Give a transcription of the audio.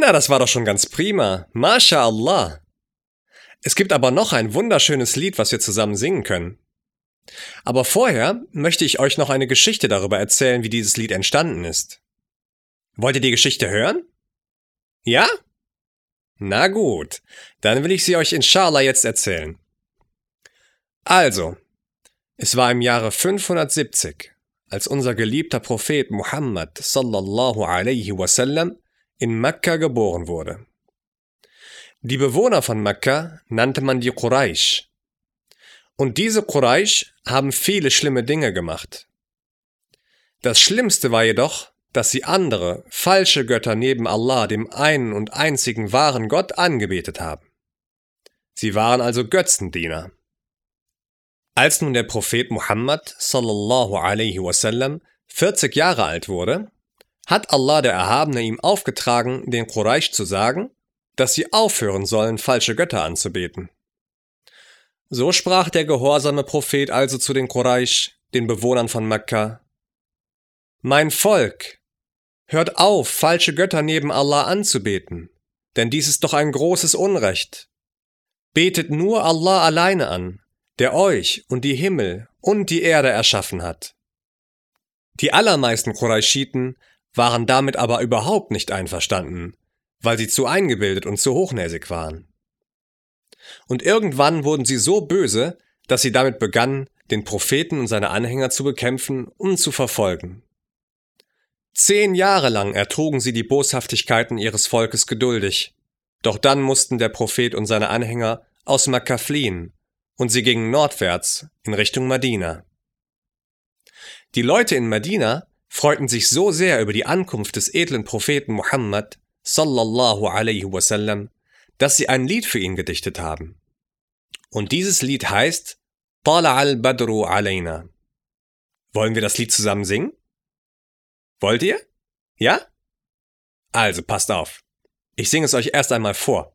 Na, das war doch schon ganz prima. Masha Allah. Es gibt aber noch ein wunderschönes Lied, was wir zusammen singen können. Aber vorher möchte ich euch noch eine Geschichte darüber erzählen, wie dieses Lied entstanden ist. Wollt ihr die Geschichte hören? Ja? Na gut, dann will ich sie euch inshallah jetzt erzählen. Also, es war im Jahre 570, als unser geliebter Prophet Muhammad sallallahu alaihi wasallam in Mekka geboren wurde. Die Bewohner von Mekka nannte man die Quraysh. Und diese Quraysh haben viele schlimme Dinge gemacht. Das Schlimmste war jedoch, dass sie andere, falsche Götter neben Allah, dem einen und einzigen wahren Gott, angebetet haben. Sie waren also Götzendiener. Als nun der Prophet Muhammad sallallahu alaihi wasallam 40 Jahre alt wurde, hat Allah der Erhabene ihm aufgetragen, den Quraysh zu sagen, dass sie aufhören sollen, falsche Götter anzubeten. So sprach der gehorsame Prophet also zu den Quraysh, den Bewohnern von Mekka: Mein Volk, hört auf, falsche Götter neben Allah anzubeten, denn dies ist doch ein großes Unrecht. Betet nur Allah alleine an, der euch und die Himmel und die Erde erschaffen hat. Die allermeisten Qurayshiten waren damit aber überhaupt nicht einverstanden, weil sie zu eingebildet und zu hochnäsig waren. Und irgendwann wurden sie so böse, dass sie damit begannen, den Propheten und seine Anhänger zu bekämpfen und zu verfolgen. 10 Jahre lang ertrugen sie die Boshaftigkeiten ihres Volkes geduldig, doch dann mussten der Prophet und seine Anhänger aus Mekka fliehen, und sie gingen nordwärts in Richtung Medina. Die Leute in Medina freuten sich so sehr über die Ankunft des edlen Propheten Muhammad sallallahu alaihi wasallam, dass sie ein Lied für ihn gedichtet haben. Und dieses Lied heißt Tala al-Badru alayna. Wollen wir das Lied zusammen singen? Wollt ihr? Ja? Also passt auf. Ich singe es euch erst einmal vor.